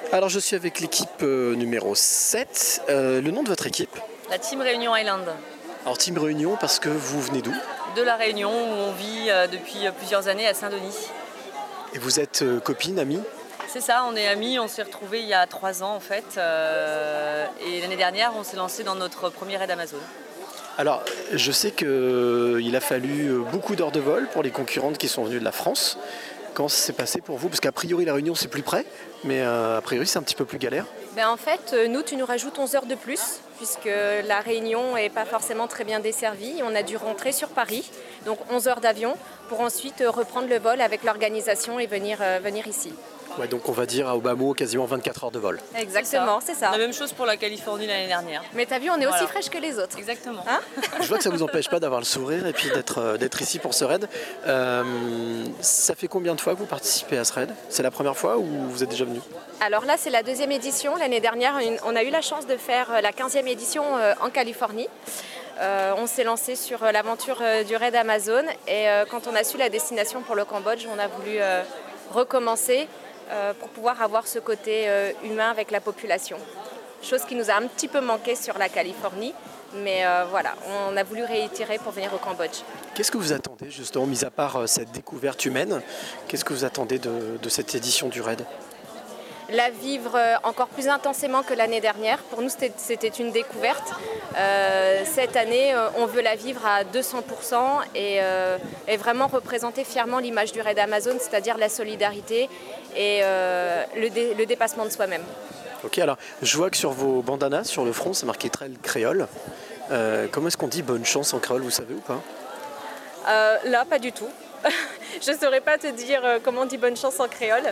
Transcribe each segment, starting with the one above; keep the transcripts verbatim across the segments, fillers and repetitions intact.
Alors je suis avec l'équipe euh, numéro sept. Euh, le nom de votre équipe? La Team Réunion Island. Alors Team Réunion parce que vous venez d'où? De la Réunion où on vit euh, depuis plusieurs années à Saint-Denis. Et vous êtes euh, copine, amie? C'est ça, on est amis, on s'est retrouvés il y a trois ans en fait. Euh, et l'année dernière, on s'est lancé dans notre premier raid Amazon. Alors je sais qu'il a fallu beaucoup d'heures de vol pour les concurrentes qui sont venues de la France. Comment ça s'est passé pour vous? Parce qu'a priori la Réunion c'est plus près, mais euh, a priori c'est un petit peu plus galère. Ben en fait, nous, tu nous rajoutes onze heures de plus, puisque la Réunion n'est pas forcément très bien desservie. On a dû rentrer sur Paris, donc onze heures d'avion, pour ensuite reprendre le vol avec l'organisation et venir, euh, venir ici. Ouais, donc on va dire à Obama quasiment vingt-quatre heures de vol. Exactement, c'est ça. La même chose pour la Californie l'année dernière. Mais t'as vu, on est Voilà. aussi fraîche que les autres. Exactement. Hein? Je vois que ça ne vous empêche pas d'avoir le sourire et puis d'être, euh, d'être ici pour ce raid. Euh, ça fait combien de fois que vous participez à ce raid? C'est la première fois ou vous êtes déjà venu? Alors là, c'est la deuxième édition. L'année dernière, une- on a eu la chance de faire la quinzième édition euh, en Californie. Euh, on s'est lancé sur euh, l'aventure euh, du raid Amazon et euh, quand on a su la destination pour le Cambodge, on a voulu euh, recommencer euh, pour pouvoir avoir ce côté euh, humain avec la population. Chose qui nous a un petit peu manqué sur la Californie, mais euh, voilà, on a voulu réitérer pour venir au Cambodge. Qu'est-ce que vous attendez justement, mis à part euh, cette découverte humaine, qu'est-ce que vous attendez de, de cette édition du raid? La vivre euh, encore plus intensément que l'année dernière. Pour nous, c'était, c'était une découverte. Euh, cette année, euh, on veut la vivre à deux cents pour cent et, euh, et vraiment représenter fièrement l'image du raid Amazon, c'est-à-dire la solidarité et euh, le, dé- le dépassement de soi-même. Ok, alors je vois que sur vos bandanas, sur le front, c'est marqué Trail créole. Euh, comment est-ce qu'on dit bonne chance en créole, vous savez ou pas? Euh, là, pas du tout. Je ne saurais pas te dire euh, comment on dit bonne chance en créole.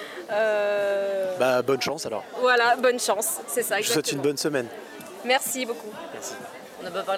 Euh, Bah bonne chance alors. Voilà, bonne chance, c'est ça. Je vous souhaite une Exactement. bonne semaine. Merci beaucoup. Merci. On n'a pas parlé